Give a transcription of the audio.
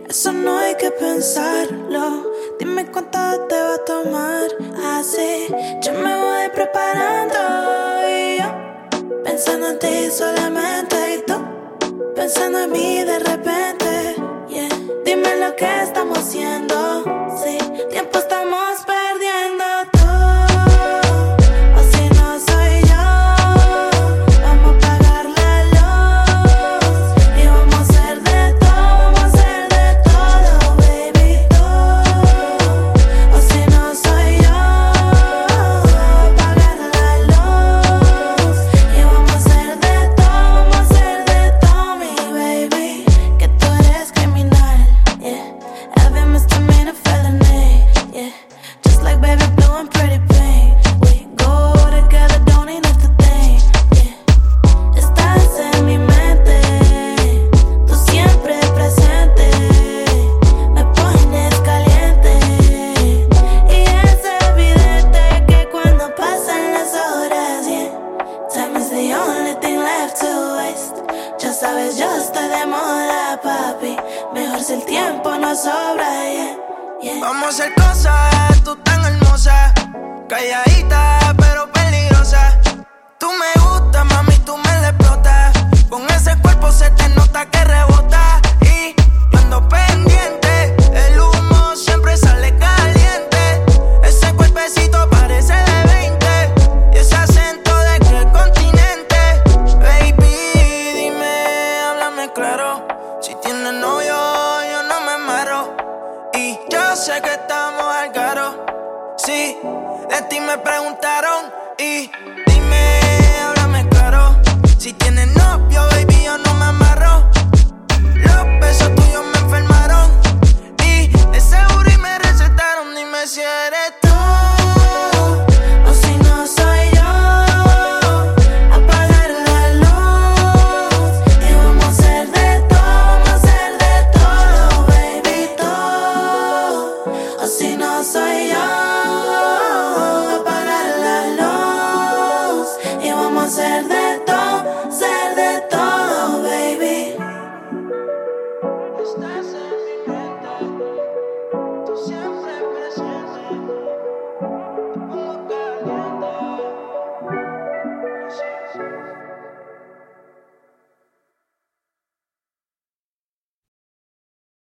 Eso no hay que pensarlo. Dime cuánto te va a tomar. Así yo me voy preparando. Y yo pensando en ti solamente. Y tú pensando en mí de repente. Yeah. Dime lo que estamos haciendo. Sí, tiempo estamos perdiendo. El tiempo no sobra, yeah, yeah. Vamos a hacer cosas, tú tan hermosa, calladita pero peligrosa. Tú me gustas, mami, tú me la explotas. Con ese cuerpo se te nota que rebota. Y yo ando pendiente, el humo siempre sale caliente. Ese cuerpecito parece de 20 y ese acento de qué continente. Baby, dime, háblame claro. Si tienes novio, yo no me muero. Y yo sé que estamos al caro. Sí, de ti me preguntaron. Y dime, háblame claro. Si tienes novio,